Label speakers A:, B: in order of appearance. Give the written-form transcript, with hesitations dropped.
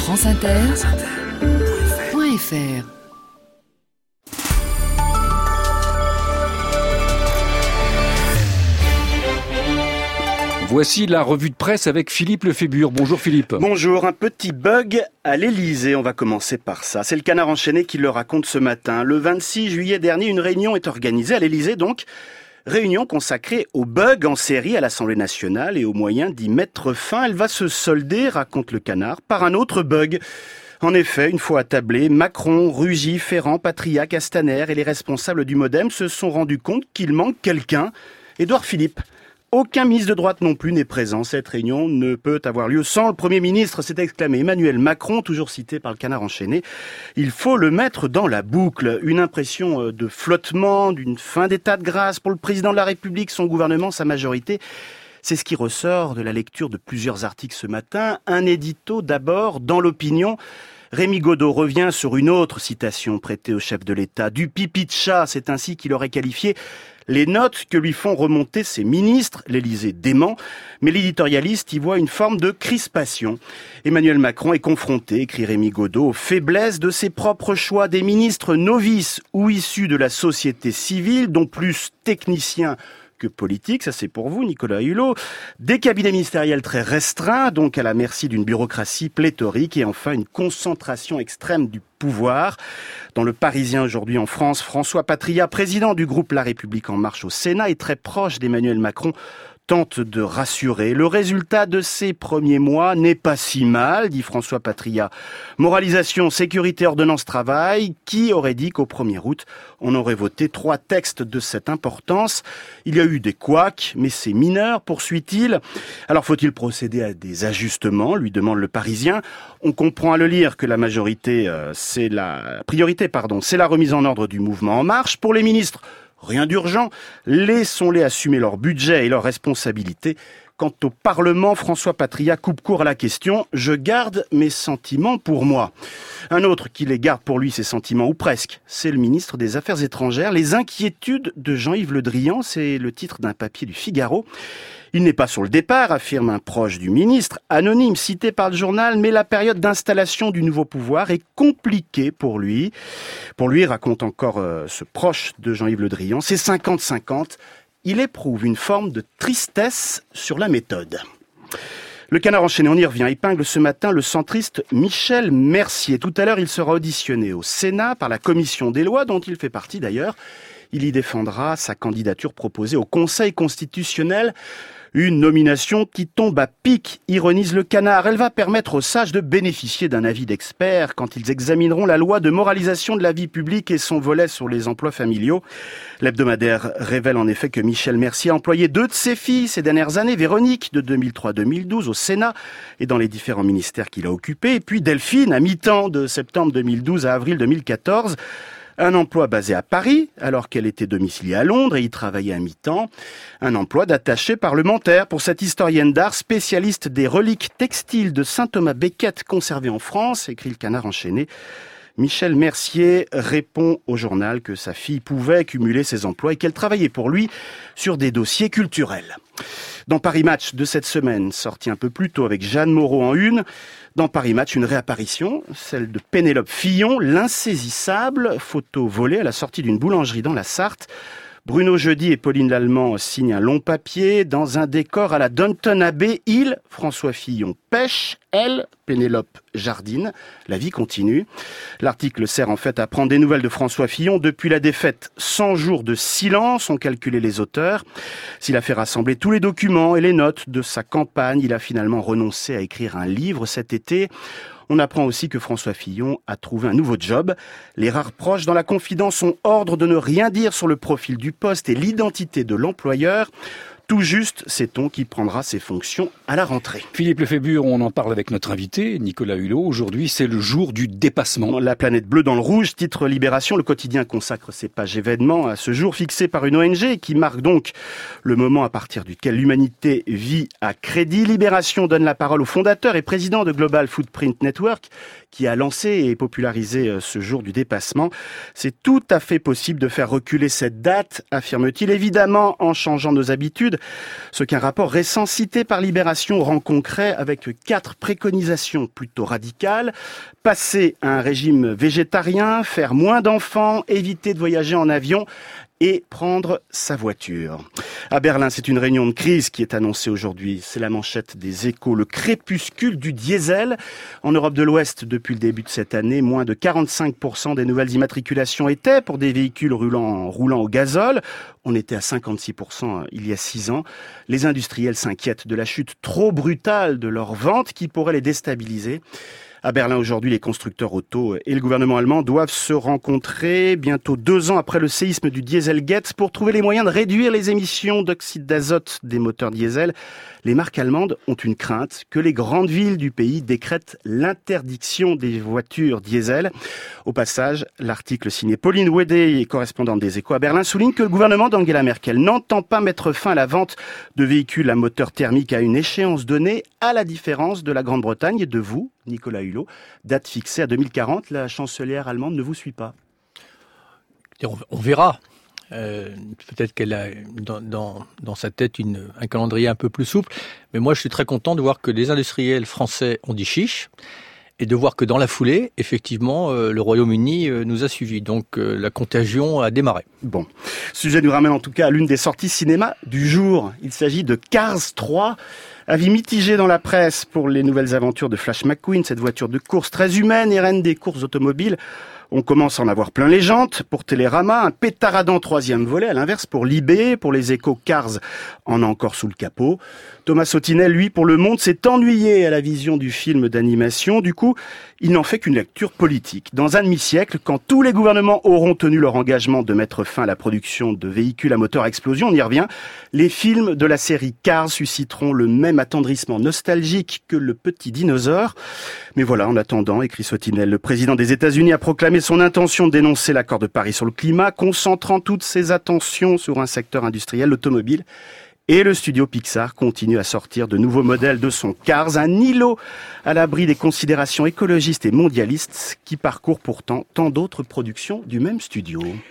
A: franceinter.fr.
B: Voici la revue de presse avec Philippe Lefébure. Bonjour Philippe.
C: Bonjour, un petit bug à l'Élysée, on va commencer par ça. C'est le Canard enchaîné qui le raconte ce matin. Le 26 juillet dernier, une réunion est organisée à l'Élysée, donc réunion consacrée aux bugs en série à l'Assemblée nationale et aux moyens d'y mettre fin. Elle va se solder, raconte le Canard, par un autre bug. En effet, une fois attablés, Macron, Rugy, Ferrand, Patriat, Castaner et les responsables du MoDem se sont rendus compte qu'il manque quelqu'un, Édouard Philippe. Aucun ministre de droite non plus n'est présent. Cette réunion ne peut avoir lieu sans le Premier ministre, s'est exclamé Emmanuel Macron, toujours cité par le Canard enchaîné. Il faut le mettre dans la boucle. Une impression de flottement, d'une fin d'état de grâce pour le président de la République, son gouvernement, sa majorité. C'est ce qui ressort de la lecture de plusieurs articles ce matin. Un édito d'abord dans l'opinion. Rémi Godeau revient sur une autre citation prêtée au chef de l'État. Du pipi de chat, c'est ainsi qu'il aurait qualifié les notes que lui font remonter ses ministres, l'Élysée dément, mais l'éditorialiste y voit une forme de crispation. Emmanuel Macron est confronté, écrit Rémi Godeau, aux faiblesses de ses propres choix, des ministres novices ou issus de la société civile, dont plus techniciens que politique, ça c'est pour vous Nicolas Hulot, des cabinets ministériels très restreints, donc à la merci d'une bureaucratie pléthorique et enfin une concentration extrême du pouvoir. Dans le Parisien aujourd'hui en France, François Patriat, président du groupe La République En Marche au Sénat et très proche d'Emmanuel Macron, tente de rassurer. Le résultat de ces premiers mois n'est pas si mal, dit François Patriat. Moralisation, sécurité, ordonnance travail. Qui aurait dit qu'au 1er août, on aurait voté 3 textes de cette importance? Il y a eu des couacs, mais c'est mineur, poursuit-il. Alors faut-il procéder à des ajustements, lui demande le Parisien. On comprend à le lire que la priorité, c'est la remise en ordre du mouvement En Marche. Pour les ministres, rien d'urgent, laissons-les assumer leur budget et leurs responsabilités. Quant au Parlement, François Patriat coupe court à la question « Je garde mes sentiments pour moi ». Un autre qui les garde pour lui, ses sentiments, ou presque, c'est le ministre des Affaires étrangères. Les inquiétudes de Jean-Yves Le Drian, c'est le titre d'un papier du Figaro. Il n'est pas sur le départ, affirme un proche du ministre, anonyme, cité par le journal, mais la période d'installation du nouveau pouvoir est compliquée pour lui. Pour lui, raconte encore ce proche de Jean-Yves Le Drian, c'est 50-50. Il éprouve une forme de tristesse sur la méthode. Le Canard enchaîné, on y revient, épingle ce matin le centriste Michel Mercier. Tout à l'heure, il sera auditionné au Sénat par la commission des lois, dont il fait partie d'ailleurs. Il y défendra sa candidature proposée au Conseil constitutionnel. Une nomination qui tombe à pic, ironise le Canard. Elle va permettre aux sages de bénéficier d'un avis d'experts quand ils examineront la loi de moralisation de la vie publique et son volet sur les emplois familiaux. L'hebdomadaire révèle en effet que Michel Mercier a employé 2 de ses filles ces dernières années, Véronique de 2003-2012 au Sénat et dans les différents ministères qu'il a occupés, et puis Delphine à mi-temps de septembre 2012 à avril 2014. Un emploi basé à Paris, alors qu'elle était domiciliée à Londres et y travaillait à mi-temps. Un emploi d'attachée parlementaire pour cette historienne d'art spécialiste des reliques textiles de Saint Thomas Becket conservées en France, écrit le Canard enchaîné. Michel Mercier répond au journal que sa fille pouvait cumuler ses emplois et qu'elle travaillait pour lui sur des dossiers culturels. Dans Paris Match de cette semaine, sorti un peu plus tôt avec Jeanne Moreau en une, dans Paris Match, une réapparition, celle de Pénélope Fillon, l'insaisissable, photo volée à la sortie d'une boulangerie dans la Sarthe. Bruno Jeudi et Pauline Lallemand signent un long papier dans un décor à la Downton Abbey. Il, François Fillon, pêche, elle, Pénélope jardine. La vie continue. L'article sert en fait à prendre des nouvelles de François Fillon. Depuis la défaite, 100 jours de silence, ont calculé les auteurs. S'il a fait rassembler tous les documents et les notes de sa campagne, il a finalement renoncé à écrire un livre cet été. On apprend aussi que François Fillon a trouvé un nouveau job. Les rares proches dans la confidence ont ordre de ne rien dire sur le profil du poste et l'identité de l'employeur. Tout juste, sait-on, qui prendra ses fonctions à la rentrée.
B: Philippe Lefébure, on en parle avec notre invité, Nicolas Hulot. Aujourd'hui, c'est le jour du dépassement.
C: La planète bleue dans le rouge, titre Libération. Le quotidien consacre ses pages événements à ce jour fixé par une ONG qui marque donc le moment à partir duquel l'humanité vit à crédit. Libération donne la parole au fondateur et président de Global Footprint Network qui a lancé et popularisé ce jour du dépassement. C'est tout à fait possible de faire reculer cette date, affirme-t-il, évidemment en changeant nos habitudes. inquiétudes. Ce qu'un rapport récent cité par Libération rend concret avec 4 préconisations plutôt radicales. Passer à un régime végétarien, faire moins d'enfants, éviter de voyager en avion et prendre sa voiture. À Berlin, c'est une réunion de crise qui est annoncée aujourd'hui. C'est la manchette des Échos, le crépuscule du diesel. En Europe de l'Ouest, depuis le début de cette année, moins de 45% des nouvelles immatriculations étaient pour des véhicules roulant au gazole. On était à 56% il y a 6 ans. Les industriels s'inquiètent de la chute trop brutale de leurs ventes qui pourrait les déstabiliser. À Berlin, aujourd'hui, les constructeurs auto et le gouvernement allemand doivent se rencontrer bientôt 2 ans après le séisme du Dieselgate pour trouver les moyens de réduire les émissions d'oxyde d'azote des moteurs diesel. Les marques allemandes ont une crainte que les grandes villes du pays décrètent l'interdiction des voitures diesel. Au passage, l'article signé Pauline Wedé, correspondante des Échos à Berlin, souligne que le gouvernement d'Angela Merkel n'entend pas mettre fin à la vente de véhicules à moteur thermique à une échéance donnée, à la différence de la Grande-Bretagne et de vous, Nicolas Hulot, date fixée à 2040. La chancelière allemande ne vous suit pas.
D: On verra. Peut-être qu'elle a dans sa tête un calendrier un peu plus souple. Mais moi, je suis très content de voir que les industriels français ont dit chiche et de voir que dans la foulée, effectivement, le Royaume-Uni nous a suivis. Donc, la contagion a démarré.
C: Bon. Sujet nous ramène en tout cas à l'une des sorties cinéma du jour. Il s'agit de Cars 3. Avis mitigé dans la presse pour les nouvelles aventures de Flash McQueen, cette voiture de course très humaine et reine des courses automobiles. On commence à en avoir plein les jantes. Pour Télérama, un pétaradant 3e volet. À l'inverse, pour Libé, pour les Échos, Cars en a encore sous le capot. Thomas Sautinel, lui, pour Le Monde, s'est ennuyé à la vision du film d'animation. Du coup, il n'en fait qu'une lecture politique. Dans un demi-siècle, quand tous les gouvernements auront tenu leur engagement de mettre fin à la production de véhicules à moteur à explosion, on y revient, les films de la série Cars susciteront le même attendrissement nostalgique que le petit dinosaure. Mais voilà, en attendant, écrit Sautinel, le président des États-Unis a proclamé son intention de dénoncer l'accord de Paris sur le climat, concentrant toutes ses attentions sur un secteur industriel, l'automobile. Et le studio Pixar continue à sortir de nouveaux modèles de son Cars, un îlot à l'abri des considérations écologistes et mondialistes qui parcourt pourtant tant d'autres productions du même studio.